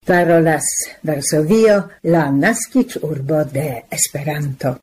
Parolas Varsovio, la naskiĝurbo de Esperanto.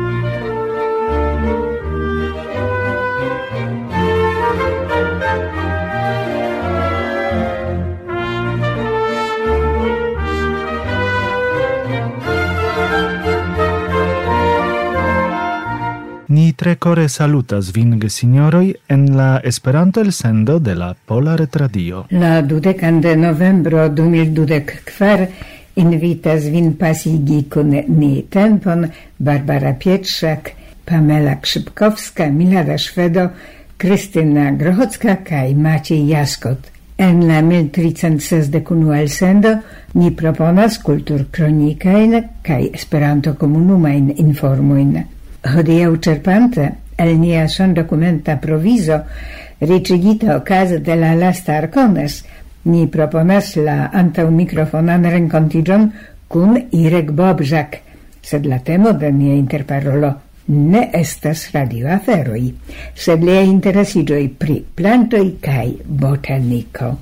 Ni tre core salutas vin gesignoroi en la Esperanto elsendo de la Pola Retradio. La 20 de novembro 2024 invitas vin pasigi kun ni tempon Barbara Pietrzak, Pamela Krzypkowska, Milada Szwedo, Krystyna Grochocka kaj Maciej Jaskot. En la 1361 elsendo ni proponas kulturkronikajn kaj Esperanto-komunumajn informojn. Hodiaŭ ĉerpante el nia sondokumenta provizo riĉigita okaze de la lasta Arcones, ni proponas la antaŭmikrofonan renkontiĝon kun Irek Bobżak, sed la temo de nia interparolo ne estas radioaferoj, sed liaj interesiĝoj pri plantoj kaj botaniko.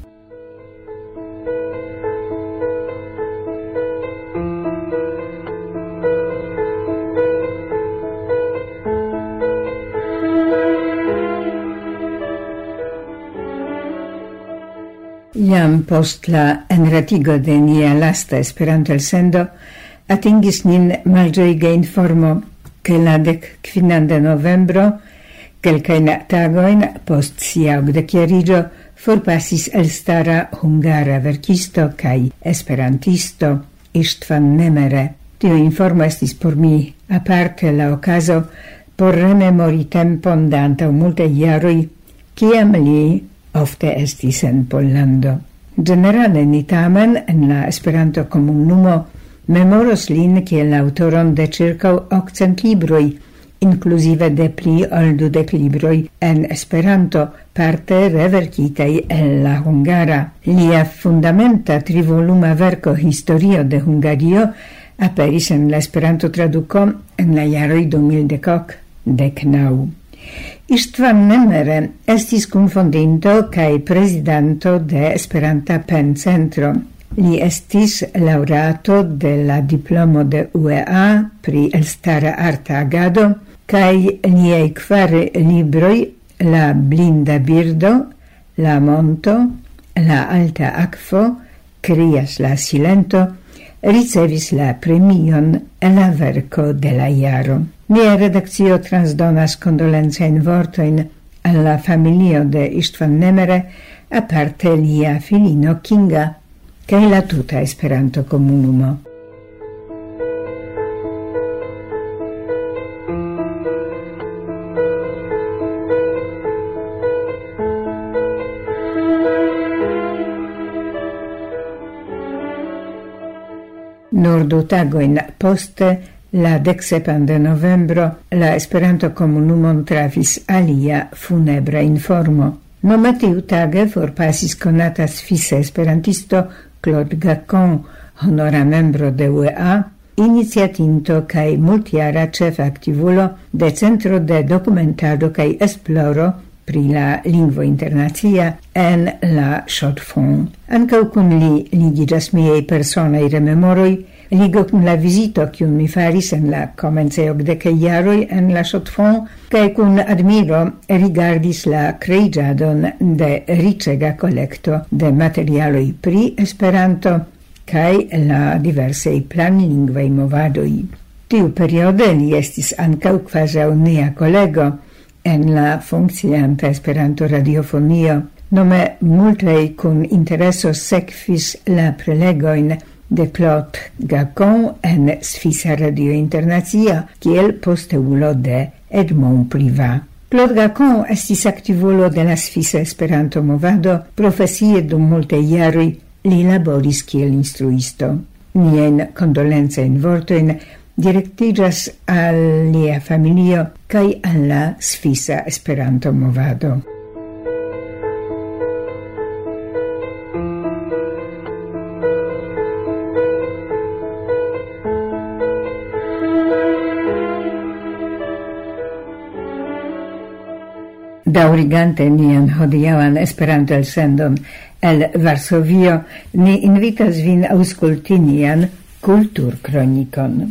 Jam post la enretigo de nia lasta Esperanto-elsendo atingis nin malĝojiga informo, ke la 15 de novembro, kelkajn tagojn post sia 80-jariĝo, forpasis elstara hungara verkisto kaj esperantisto Istvan Nemere. Tio informo estis por mi aparte la okazo por rememori tempon de antaŭ multaj jaroj, kiam li ofte estis en Pollando. Generale ni tamen en la Esperanto-komunumo memoros lin kiel autoron de ĉirkaŭ 800 libroj, inkluzive de pli ol 20 libroj en Esperanto, parte reverkitaj el la hungara. Lia fundamenta trivoluma verko Historio de Hungario aperis en la Esperanto-traduko en la jaroj 2019. Istvan Nemere estis kunfondinto kaj prezidanto de Esperanta Pencentro. Li estis laureato de la diplomo de UEA pri elstara arta agado kaj liaj 4 libroj La blinda birdo, La monto, La alta akvo, Krias la silento ricevis la premion La verko de la jaro. Mia redakcio transdonas kondolencajn vortojn al la familio de Istvan Nemere, aparte lia filino Kinga kaj la tuta Esperanto-komunumo. Nur 2 tagojn poste, la 17 de novembro, la Esperanto-komunumon trafis alia funebra informo. Nome tiutage forpasis konata svisa esperantisto Claude Gacon, honora membro de UEA, iniciatinto kaj multjara ĉefa aktivulo de Centro de Dokumentado kaj Esploro pri la lingvo internacia en la Chaux-de-Fonds. Ankaŭ kun li ligiĝas miaj personaj rememoroj, ligo kun la vizito kiun mi faris en la komence 80 jaroj en la Chaux-de-Fonds, kaj kun admiro rigardis la kreiĝadon de riĉega kolekto de materialoj pri Esperanto kaj la diversaj planlingvaj movadoj. Tiu periode li estis ankaŭ kvazaŭ nia kolego en la funkcianta Esperanto-radiofonio. Nome multaj kun intereso sekvis la prelegojn de Claude Gacon en Svisa Radio Internacia, kiel posteulo de Edmond Privat. Claude Gacon estis aktivulo de la Svisa Esperanto-movado, profesie dum multaj jaroj li laboris kiel instruisto. Niajn kondolencajn vortojn direktiĝas al lia familio kaj al la Svisa Esperanto-movado. Daŭrigante nian hodiaŭan Esperanto-elsendon El Varsovio ni invitas vin aŭskulti nian kulturkronikon.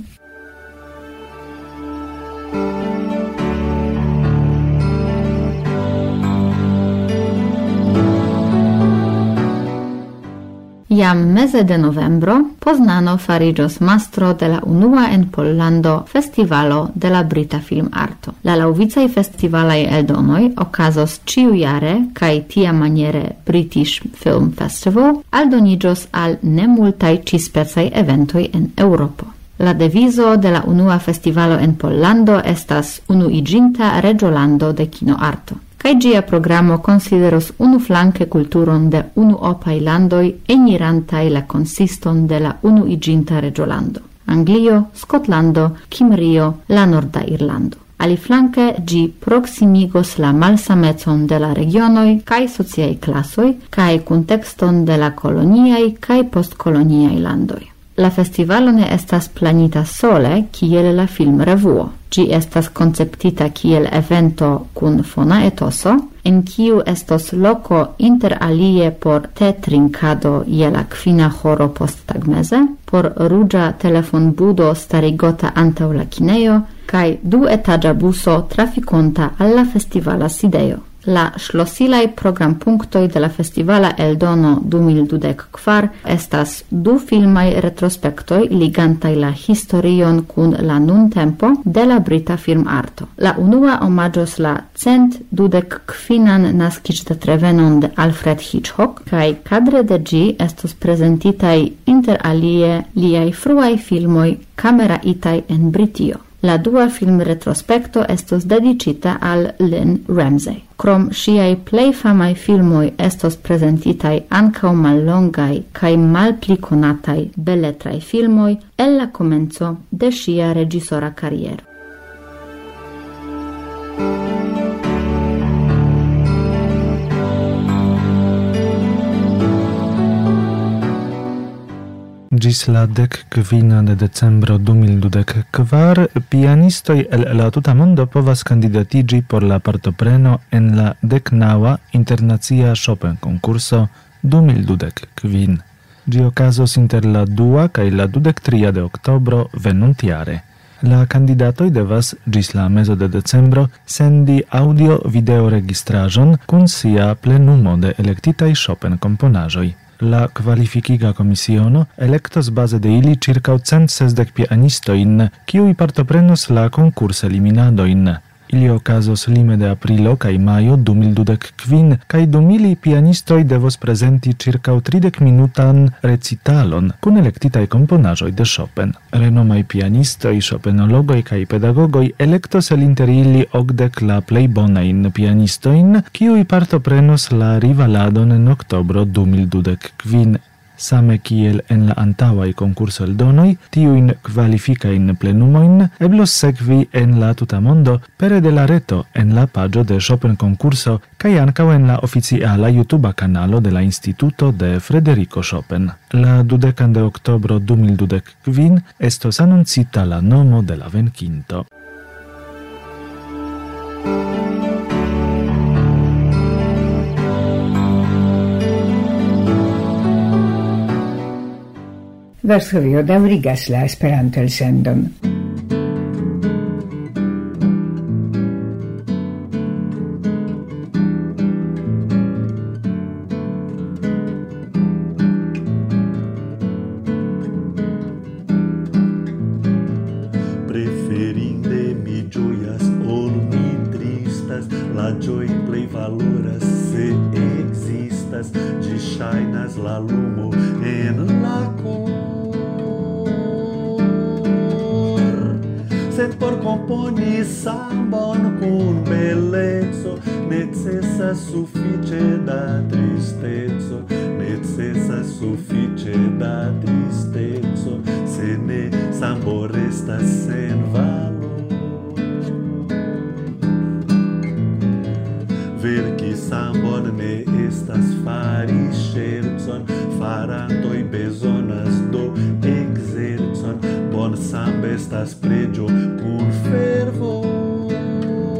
Jam meze de novembro Poznano fariĝos mastro de la unua en Pollando festivalo de la brita filmarto. La laŭvicaj festivalaj eldonoj okazos ĉiujare kaj tiamaniere British Film Festival aldoniĝos al nemultaj ĉispecaj eventoj en Eŭropo. La devizo de la unua festivalo en Pollando estas unuiĝinta reĝolando de kinoarto. Kaj ĝia programo konsideros unuflanke kulturon de unuopaj landoj enirantaj la konsiston de la unuiĝinta reĝolando: Anglio, Skotlando, Kimrio, la Norda Irlando. Aliflanke ĝi proksimigos la malsamecon de la regionoj kaj sociaj klasoj kaj kuntekston de la koloniaj kaj postkoloniaj landoj. La festivalo ne estas planita sole kiel la filmrevuo. Ĝi estas konceptita kiel evento kun fona etoso, en kiu estos loko inter alie por tetrinkado je la 5 posttagmeze, por ruĝa telefonbudo starigota antaŭ la kinejo kaj 2-etaĝa buso trafikonta al la festivala sidejo. La ŝlosilaj programpunktoj de la festivala eldono 2024 estas 2 filmaj retrospektoj ligantaj la historion kun la nuntempo de la brita filmarto. La unua omaĝos la 125. naskiĝdatrevenon de Alfred Hitchcock kaj kadre de ĝi estos prezentitaj inter alie liaj fruaj filmoj kameraitaj en Britio. La dua film retrospekto estos dedicita al Lynn Ramsay. Krom ŝiaj plej famaj filmoj estos prezentitaj ankaŭ mallongaj kaj malpli konataj beletraj filmoj el la komenco de ŝia reĝisora kariero. Gis la 15 de decembro 2024 pianistoj el la tuta mondo povas kandidatiĝi por la partopreno en la 19. Internacia Chopin konkurso 2025. Ĝi okazos inter la 2 kaj la 23 de oktobro venuntjare. La kandidatoj devas ĝis la mezo de decembro sendi audio-video registraĵon kun sia plenumo de elektitaj Chopin komponaĵoj. La kvalifikiga komisiono elektos baze de ili ĉirkaŭ 160 pianistojn, kiuj partoprenos la konkurseliminadojn. Ili okazos lime de aprilo kaj majo 2025, kaj 2000 pianistoj devos prezenti ĉirkaŭ 30-minutan recitalon kun elektitaj komponaĵoj de Chopin. Renomaj pianistoj, chopinologoj kaj pedagogoj elektos el inter ili 80 la plej bonajn pianistojn, kiuj partoprenos la rivaladon en oktobro 2025. Same kiel en la antaŭaj konkurseldonoj, tiujn kvalifikajn plenumojn eblos sekvi en la tuta mondo pere de la reto en la paĝo de Chopin konkurso kaj ankaŭ en la oficiala YouTuba kanalo de la Instituto de Frederico Chopin. La 20 de oktobro 2025 estos anoncita la nomo de la venkinto. Varsovio daŭrigas la Esperanto-elsendon. Preferinde mi ĝojas ol mi tristas, la ĝoj plej valoras se ekzistas, ĝi ŝajnas la lumo en la kor. Sed por komponi sambon kun beleco necesas sufiĉe da tristeco, necesas sufiĉe da tristeco, se ne sambo restas sen valor. Verki sambon ne estas fari ŝercon, farantoj bezonas do ekzercon, bon samba estas preĝo kun fervor.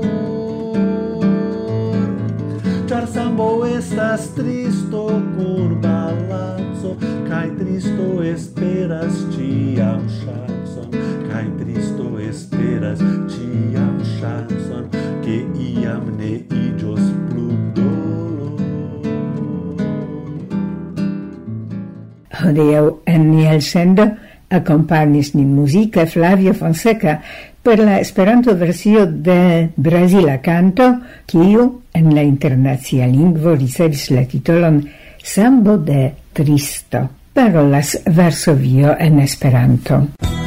Ĉar sambo estas tristo kun tristo esperas ciam chanson, kai tristo esperas ciam chanson, che iam ne igios plu dolor. Hodiaŭ en nia elsendo akompanis nin muzike Flavio Fonseca per la Esperanto-versio de brazila canto, kiu en la internacia lingvo ricevis la titolon Sambo de Tristo. Parolas Varsovio en Esperanto.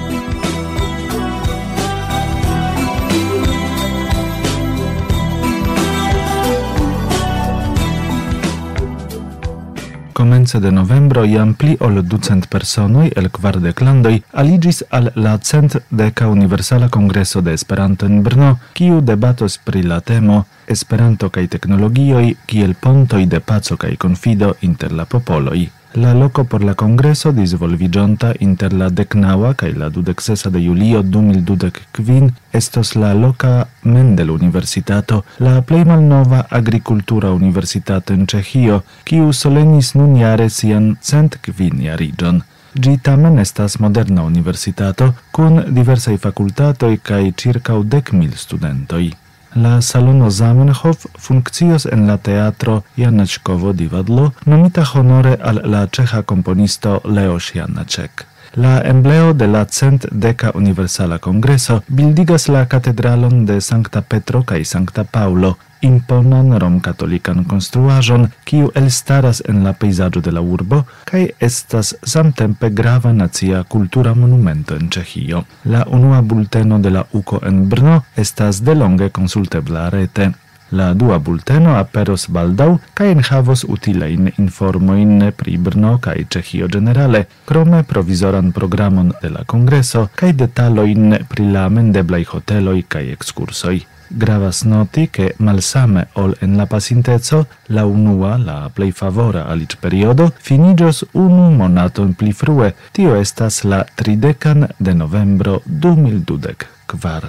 Komence de novembro jam pli ol 200 personoj el 40 landoj aliĝis al la 110. Universala Kongreso de Esperanto en Brno, kiu debatos pri la temo Esperanto kaj teknologioj kiel pontoj de paco kaj konfido inter la popoloj. La loco por la congreso disvolviĝonta inter la 19 kaj la 26 de julio 2025 estos la loca Mendel Universitato, la plej malnova agrikultura universitato en Ĉeĥio, kiu solenis nunjare sian 105 jariĝon. Ĝi tamen estas moderna universitato kun diversaj fakultatoj kaj ĉirkaŭ 10,000 studentoj. La salono Zamenhof funkcios en la teatro Janačkovo divadlo, nomita honore al la ĉeĥa komponisto Leoš Janáček. La embleo de la 110. Universala Kongreso bildigas la katedralon de Sankta Petro kaj Sankta Paŭlo, imponan romkatolikan konstruaĵon, kiu elstaras en la pejzaĝo de la urbo kaj estas samtempe grava nacia kultura monumento en Ĉeĥio. La unua bulteno de la UKO en Brno estas delonge konsultebla rete. La dua bulteno aperos baldaŭ kaj enhavos utilajn informojn pri Brno kaj Ĉeĥio ĝenerale, krome provizoran programon de la kongreso kaj detalojn pri la mendeblaj hoteloj kaj ekskursoj. Gravas noti, che malsame ol en la pasinteco, la unua, la plej favora aliĝperiodo, finiĝos 1 monaton pli frue, tio estas la 30 de novembro 2024.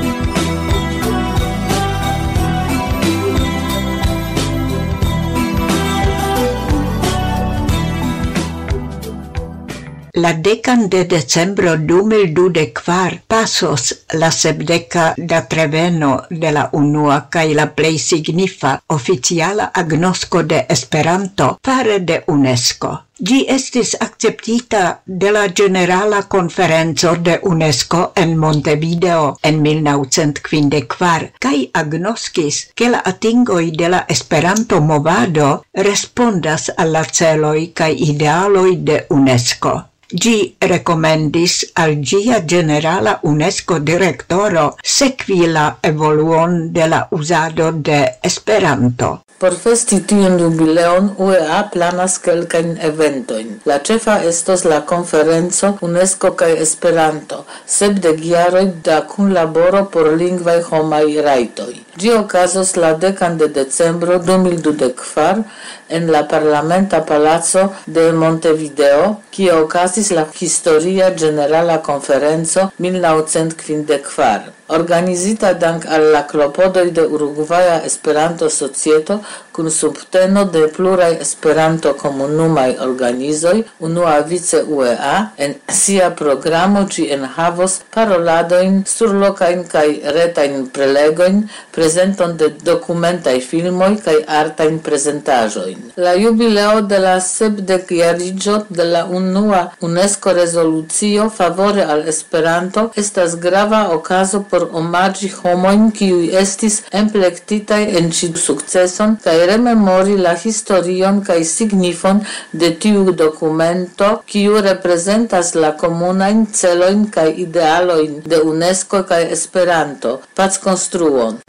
La 10 de decembro 2024 pasos la 70 da treveno de la unua kaj la plej signifa oficiala agnosko de Esperanto fare de UNESCO. Ĝi estis akceptita de la Ĝenerala Konferenco de UNESCO en Montevideo en 1954 kaj agnoskis, ke la atingoj de la Esperanto-movado respondas al la celoj kaj idealoj de UNESCO. Ĝi rekomendis al ĝia ĝenerala UNESCO direktoro sekvi la evoluon de la uzado de Esperanto. Por festi tiun jubileon, UEA planas kelkajn eventojn. La ĉefa estos la konferenco UNESCO kaj Esperanto, 70 jaroj da kunlaboro por lingvaj homaj rajtoj. Ĝi okazos la 10 de decembro 2024 en la Parlamenta Palaco de Montevideo, kie okazis la historia ĝenerala konferenco 1954. Organizita dank al la klopodoj de Urugvaja Esperanto-Societo kun subteno de pluraj Esperanto-komunumaj organizoj, unuavice UEA, en sia programo ĝi enhavos paroladojn, surlokajn kaj retajn prelegojn, prezenton de dokumentaj filmoj kaj artajn prezentaĵojn. La jubileo de la 70-jariĝo de la unua UNESCO-rezolucio favore al Esperanto estas grava okazo por omaĝi homojn, kiuj estis emplektitaj en ĉi sukceson kaj rememori la historion kaj signifon de tiu dokumento, kiu reprezentas la komunajn celojn kaj idealojn de UNESCO kaj Esperanto, packonstruon.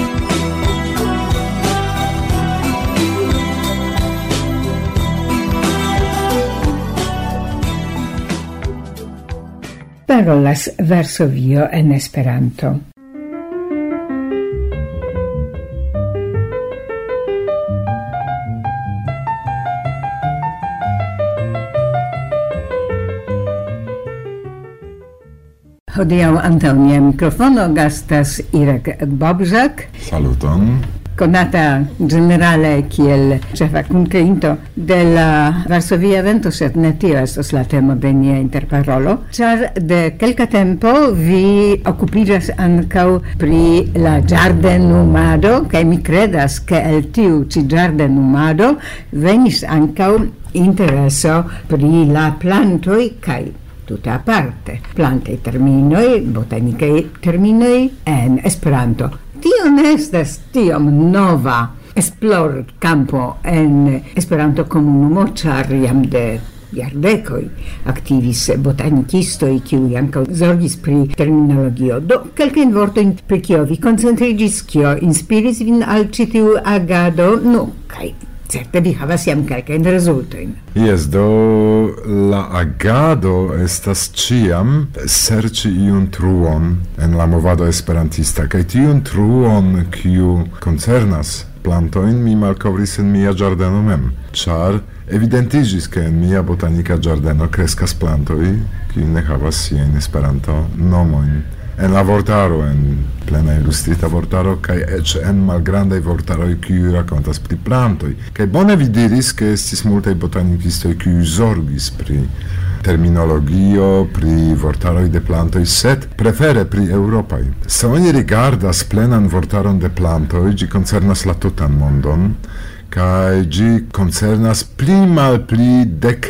Parolas Varsovio en Esperanto. Hodiaŭ antaŭ nia mikrofono gastas Irek Bobżak. Saluton. conata generale kiel ĉefa kunkreinto de la Varsovia evento, sed ne tio estos la temo de nia interparolo, ĉar de kelka tempo vi okupiĝas ankaŭ pri la ĝardenumado, kaj mi kredas, ke el tiu ĉi ĝardenumado venis ankaŭ intereso pri la plantoj kaj tutte aparte. Plantae terminoi, botanicae terminoi en Esperanto. Tio ne estas tiom nova esplor campo en Esperanto komunumo, ĉar jam de jardekoj aktivis botanikistoj, kiuj ankaŭ zorgis pri terminologio. Do, kelkajn vortojn pri kio vi koncentriĝis, kio inspiris vin al ĉi tiu agado, kaj certe vi havas jam kelkajn rezultojn. Yes, do la agado estas ĉiam serĉi iun truon en la movado esperantista, kaj tiun truon, kiu koncernas plantojn, mi malkovris en mia ĝardeno mem, ĉar evidentiĝis, ke en mia botanika ĝardeno kreskas plantoj, kiuj ne havas siajn Esperanto nomojn. En la vortaro, en plena ilustrita vortaro, kaj eĉ en malgrandaj vortaroj, kiuj rakontas pri plantoj. Kaj bone vi diris, ke estis multaj botanikistoj, kiuj zorgis pri terminologio, pri vortaroj de plantoj, sed prefere pri eŭropaj. Se oni rigardas plenan vortaron de plantoj, ĝi koncernas la tutan mondon, kaj ĝi koncernas pli malpli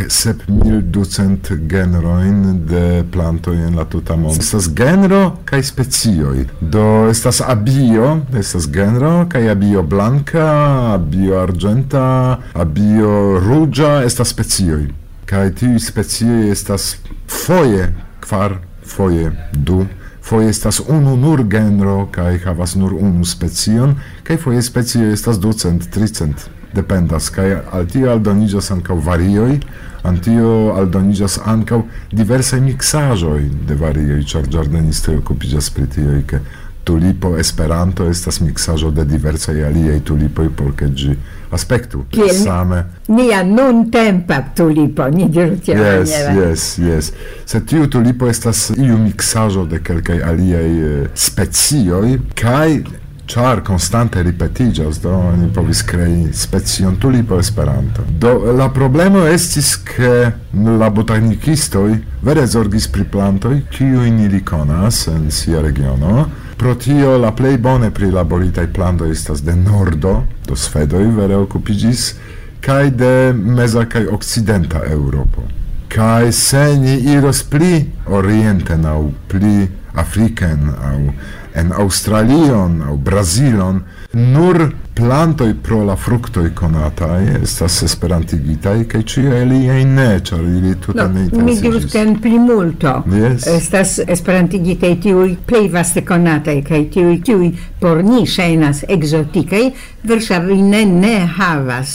17,200 genrojn de plantoj en la tuta mondo. Estas genro kaj specioj. Do estas abio, estas genro kaj abio blanka, abio arĝenta, abio ruĝa, estas specioj. Kaj tiuj specioj estas foje 4, foje 2. Foje estas unu nur genro kaj havas nur unu specion, kaj foje specioj estas 200, 300. Dependas, kaj al tio aldoniĝas ankaŭ varioj, al tio aldoniĝas ankaŭ diversaj miksaĵoj de varioj, ĉar ĝardenistoj okupiĝas pri tio, ke tulipo Esperanto estas miksaĵo de diversaj aliaj tulipoj, por ke ĝi aspektu same. Nia nuntempa tulipo, ni diru tiamaniere. Yes. Sed tiu tulipo estas iu miksaĵo de kelkaj aliaj specioj, kaj ĉar konstante ripetiĝas, do oni povis krei specion tulipo Esperanto. Do la problemo estis, ke la botanikistoj vere zorgis pri plantoj, kiujn ili konas en sia regiono. Pro tio la plej bone prilaboritaj plantoj estas de nordo, do svedoj vere okupiĝis, kaj de meza kaj okcidenta Eŭropo. Kaj se ni iros pli orienten aŭ pli afriken aŭ en Australion aŭ Brazilon, nur plantoj pro la fruktoj konataj estas esperantigitaj, kaj ĉiuj aliaj ne, ĉar ili tute ne interesiĝis. Mi dirus, ke en plimulto estas esperantigitaj tiuj plej vaste konataj, kaj tiuj, kiuj por ni ŝajnas ekzotikaj, verŝajne ne havas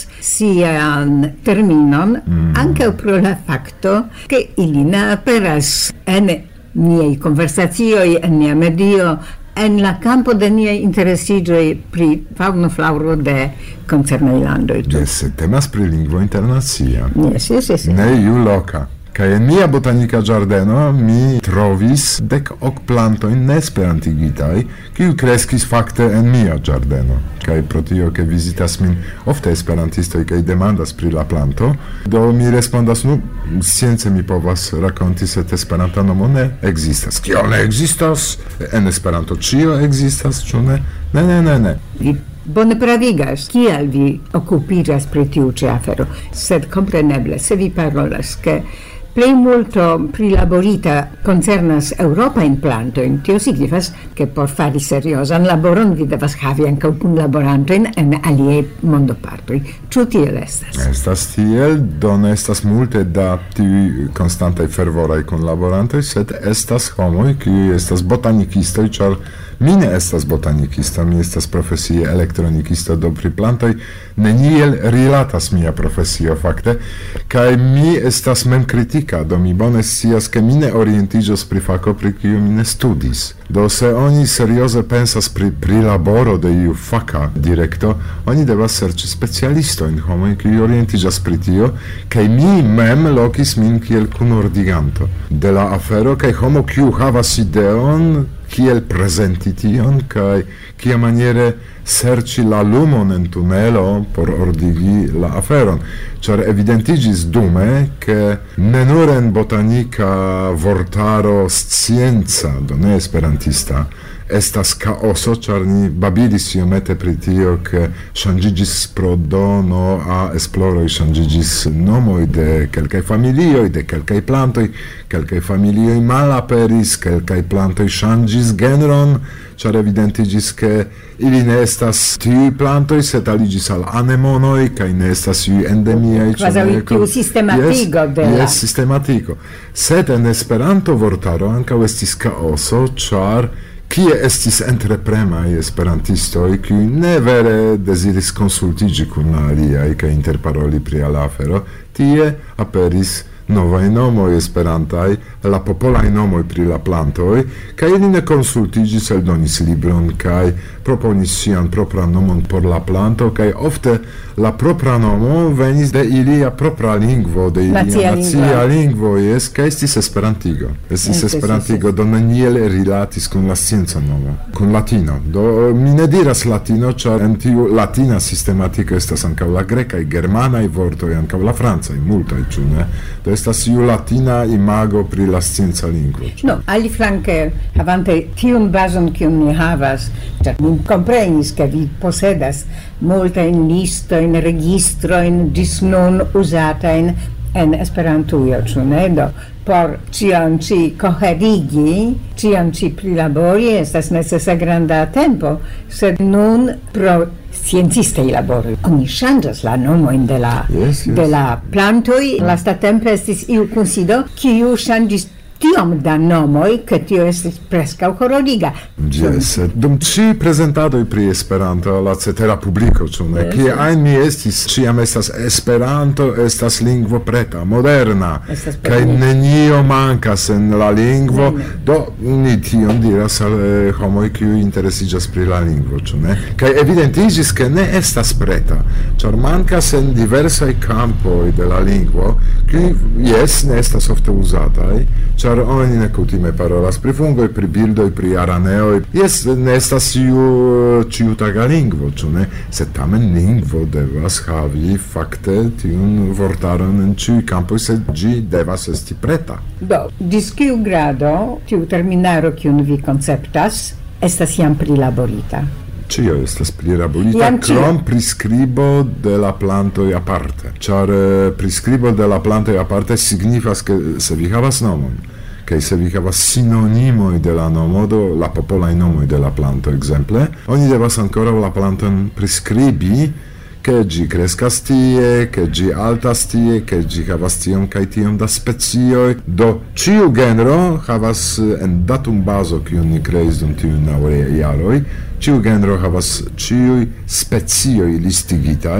sian terminon, ankaŭ pro la fakto, ke ili ne aperas en niaj konversacioj, en nia medio, en la campo de niaj interesiĝoj pri faŭno flaŭro de koncernaj landoj. Yes, temas pri lingvo internacia. Yes. Ne iu loka. Kaj en mia botanika ĝardeno mi trovis 10 plantojn neesperantigitaj, kiuj kreskis fakte en mia ĝardeno. Kaj pro tio, ke vizitas min ofte esperantistoj kaj demandas pri la planto, do mi respondas, science mi povas rakonti, sed Esperanta nomo ne ekzistas. Kio ne ekzistas? En Esperanto ĉio ekzistas, ĉu ne? Ne. Vi bone pravigas, kial vi okupiĝas pri tiu ĉi afero, sed kompreneble, se vi parolas, ke plej multo prilaborita koncernas eŭropajn plantojn, tio signifas, ke por fari seriozan laboron vi devas havi ankaŭ kunlaborantojn en aliaj mondopartoj. Ĉu tiel estas? Estas tiel, do ne estas multe da tiuj konstantaj fervoraj kunlaborantoj, sed estas homoj, kiuj estas botanikistoj, ĉar mi ne estas botanikista, mi estas profesie elektronikista, do pri plantoj neniel rilatas mia profesio fakte, kaj mi estas memkritika, do mi bone scias, ke mi ne orientiĝos pri fako, pri kiu mi ne studis. Do se oni serioze pensas pri prilaboro de iu faka direkto, oni devas serĉi specialistojn, homojn, kiuj orientiĝas pri tio, kaj mi mem lokis min kiel kunordiganto de la afero, kaj homo kiu havas ideon, kiel prezenti tion, kaj kia maniere serĉi la lumon en tunelo por ordigi la aferon. Ĉar evidentiĝis dume, ke ne nur en botanika vortaro scienca, do ne esperantista, estas chaoso, ĉar ni babilis iomete pri tio, ke ŝanĝiĝis pro dono a esploroj, ŝanĝiĝis nomoj de kelkaj familioj, de kelkaj plantoj, kelkaj familioj malaperis, kelkaj plantoj ŝanĝis genron, ĉar evidentiĝis, ke ili ne estas tiuj plantoj, sed aliĝis al anemonoj, kaj ne estas iuj endemiaj. Kvazaŭ tiu sistematigo de la... Jes, sistematigo. Sed en Esperanto vortaro ankaŭ estis chaoso, ĉar kie estis entrepremaj esperantistoj, kiuj ne vere deziris konsultiĝi kun la aliaj kaj interparoli pri la afero, tie aperis novaj nomoj esperantaj, la popolaj nomoj pri la plantoj, kaj ili ne konsultiĝis, eldonis libron kaj proponis sian propran nomon por la planto, kaj ofte la propra nomo venis de ilia propra lingvo, de ilia nacia lingvo, jes, kaj estis esperantigo. Estis esperantigo, do neniel rilatis kun la scienca nomo, kun latino. Do mi ne diras latino, ĉar en tiu latina sistematiko estas ankaŭ la grekaj, germanaj vortoj, ankaŭ la francaj, multaj, ĉu ne? Do estas iu latina imago pri la scienca lingvo. No, aliflanke, havante tiun bazon kiun ni havas, ĉar mi komprenis, ke vi posedas multajn listojn, registrojn ĝis nun uzatajn en Esperantujo, ĉu ne? Do por ĉion ĉi koherigi, ĉion ĉi prilabori estas necesa granda tempo, sed nun pro sciencistei labori. Oni ŝanĝas la nomojn de la plantoj. Lastatempe estis iu kunsido, kiu ŝanĝis tiom da nomoj, ke tio estis preskaŭ hororiga. Jes, dum ĉi prezentadoj pri Esperanto, la cetera publiko, ĉu ne? Kie ajn mi estis, ĉiam estas Esperanto, estas lingvo preta, moderna, kaj nenio mankas en la lingvo, do ni tion diras al homoj, kiuj interesiĝas pri la lingvo, ĉu ne? Kaj evidentiĝis, ke ne estas preta, ĉar mankas en diversaj kampoj de la lingvo, kiuj jes ne estas ofte uzataj, ĉar oni ne kutime parolas pri fungoj, pri bildoj, pri araneoj. Jes, ne estas ĉiutaga lingvo, ĉu ne? Sed tamen lingvo devas havi fakte tiun vortaron en ĉiuj kampoj, sed ĝi devas esti preta. Do, ĝis kiu grado tiu terminaro, kiun vi konceptas, estas jam prilaborita? Cio estas prilaborita, krom priskribo de la plantoj aparte. Ĉar priskribo de la plantoj aparte signifas, ke se vi havas nomon, kaj se vi havas sinonimoj de la nomo, do la popolaj nomoj de la planto, ekzemple, oni devas ankoraŭ la planton priskribi, ke ĝi kreskas tie, ke ĝi altas tie, ke ĝi havas tiom kaj tiom da specioj. Do ĉiu genro havas en datumbazo, kiun ni kreis dum tiuj 9 jaroj, ĉiu genro havas ĉiuj specioj listigitaj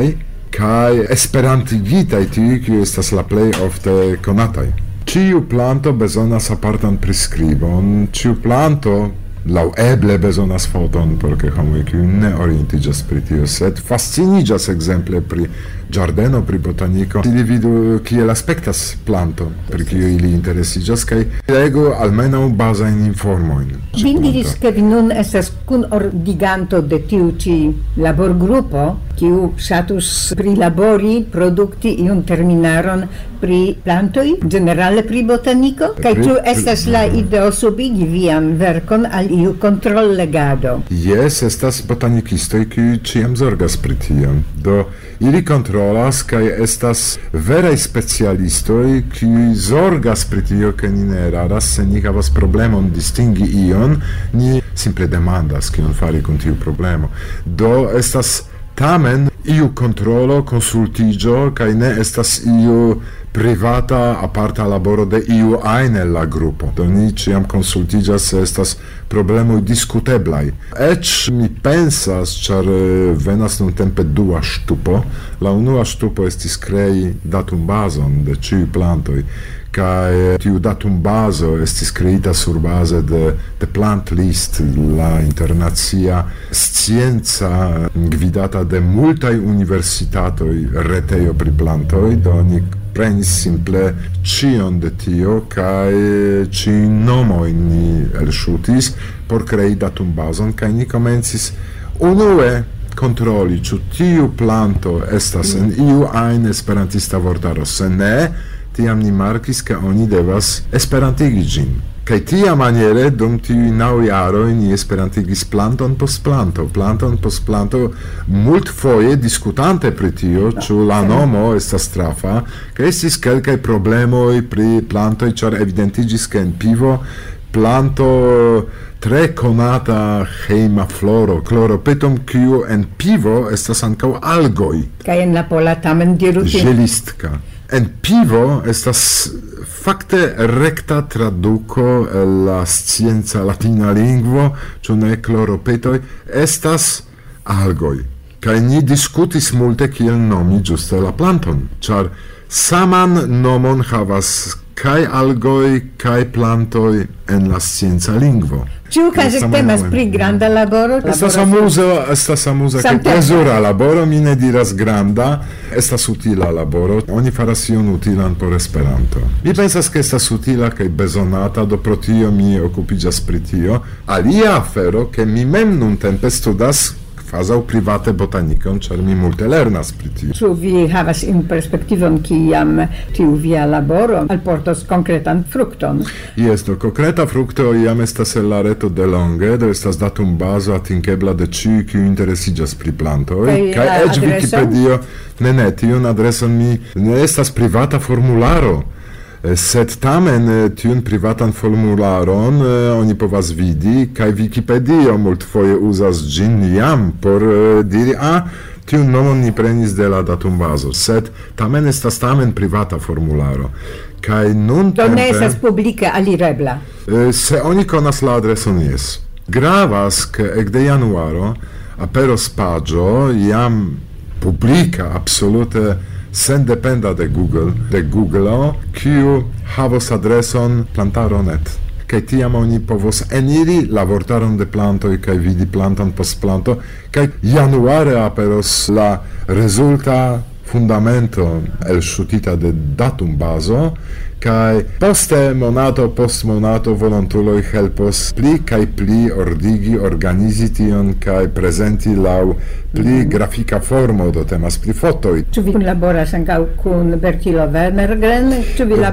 kaj esperantigitaj tiuj, kiuj estas la plej ofte konataj. Ĉiu planto bezonas apartan priskribon, ĉiu planto laŭeble bezonas foton, por ke homoj, kiuj ne orientiĝas pri tio, sed fasciniĝas ekzemple pri ĝardeno, pri botaniko, ili vidu kiel aspektas planto, pri kiu ili interesiĝas, kaj legu almenaŭ bazajn informojn. Vi diris, ke vi nun estas kunordiganto de tiu ĉi laborgrupo, kiu ŝatus prilabori, produkti iun terminaron pri plantoj, ĝenerale pri botaniko, kaj ĉu estas la ideo subigi vian verkon al iu kontrollegado? Jes, estas botanikistoj, kiuj ĉiam zorgas pri tio. Do ili kontrolas kaj estas veraj specialistoj, kiuj zorgas pri tio, ke ni ne eraras, se ni havas problemon distingi ion, ni simple demandas kion fari kun tiu problemo. Do estas tamen iu kontrolo, konsultiĝo, kaj ne estas iu privata aparta laboro de iu ajn el la grupo. Do ni ĉiam konsultiĝas, se estas problemoj diskuteblaj. Eĉ mi pensas, ĉar venas nuntempe dua ŝtupo, la unua ŝtupo estis krei datumbazon de ĉiuj plantoj, kai tiu datum bazo estis creita sur base de plant list, la internacia scienza gvidata de multaj universitatoj retejo pri plantoj, do ni prenis simple cion de tio kai ci nomoj ni elŝutis por crei datum bazon, kai ni komencis unue kontroli ĉu tiu planto estas en iu ajn esperantista vortaro, se ne, tiam ni markis ke oni devas esperantigi ĝin. Kaj tiamaniere dum tiuj 9 jaroj ni esperantigis planton post planto, multfoje diskutante pri tio, ĉu la nomo estas trafa, kaj estis kelkaj problemoj pri plantoj, ĉar evidentiĝis ke en pivo planto tre konata hejma floro, Chlorophyllum, kiu en pivo estas ankaŭ algoj. Kaj en la pola tamen diru Ĝelistka. En pivo estas fakte rekta traduko el la scienca latina lingvo, ĉu ne chloropetoj, estas algoj. Kaj ni diskutis multe kiel nomi ĝuste la planton, ĉar saman nomon havas kaj algoj kaj plantoj en la scienca lingvo. Ĉiukaze temas pri granda laboro. Estas amuza kaj plezura laboro, mi ne diras granda, estas utila laboro. Oni faras ion utilan por Esperanto. Mi pensas ke estas utila kaj bezonata, do pro tio mi okupiĝas pri tio. Alia afero, ke mi mem nuntempe studas kvazaŭ private botanikon, ĉar mi multe lernas pri tio. Ĉu vi havas in perspektivon kiam tiu via laboro alportos konkretan frukton? Jes, do konkreta frukto jam estas el la reto de longe, do estas datum bazo atingebla de ĉiuj, kiuj interesiĝas pri plantoj, kaj eĉ Wikipedio, ne, tiun adreson mi ne estas privata formularo. Sed tamen tiun privatan formularon oni povas vidi, kaj Wikipedio multfoje uzas ĝin jam por diri, tiun nomon ni prenis de la datumbazo, sed tamen estas privata formularo. Kaj nuntempe... Do ne estas publike alirebla? Se oni konas la adreson, jes. Gravas, ke ekde januaro aperos paĝo jam publika, absolute sendependa de Google, kiu havos adreson plantaro.net. Kaj tiam oni povos eniri la vortaron de plantoj kaj vidi planton post planto, kaj januare aperos la rezulta fundamento elŝutita de datum bazo, kaj poste monato post monato volontuloj helpos pli kaj pli ordigi, organizi tion kaj prezenti laŭ pli grafika formo, do temas pri fotoj. Ĉu vi kunlaboras ankaŭ kun Bertilo Wernergren? Ĉu vi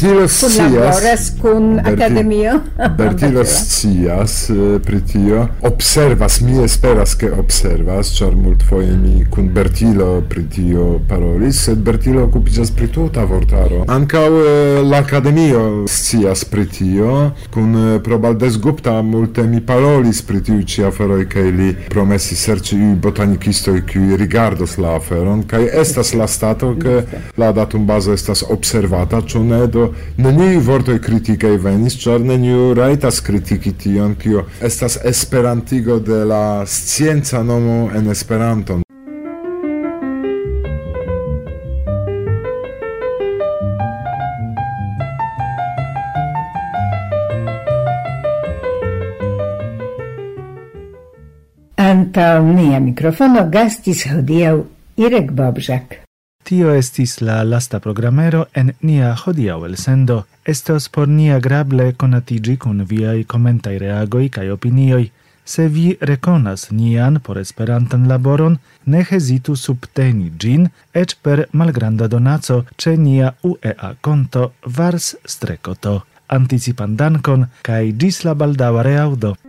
kunlaboras kun Akademio? Bertilo scias pri tio. Observas, mi esperas ke observas, ĉar multfoje mi kun Bertilo pri tio parolis, sed Bertilo okupiĝas pri tuta vortaro. Ankaŭ la Akademio scias pri tio, kun Probaldez Gupta multe mi parolis pri tiu ĉi aferoj, kaj li promesis serĉi botanikistoj, kiuj rigardos la aferon, kaj estas la stato, ke la datumbazo estas observata, ĉu ne, do neniuj vortoj kritikaj venis, ĉar neniu rajtas kritiki tion, kio estas esperantigo de la scienca nomo en Esperanton. Antaŭ nia mikrofono gastis hodiaŭ Irek Bobżak. Tio estis la lasta programero en nia hodiaŭ elsendo. Estos por ni agrable konatiĝi kun viaj komentaj reagoj kaj opinioj. Se vi rekonas nian por Esperantan laboron, ne hezitu subteni ĝin eĉ per malgranda donaco ĉe nia UEA konto Vars-to. Anticipan dankon kaj ĝis la baldaŭa reaŭdo.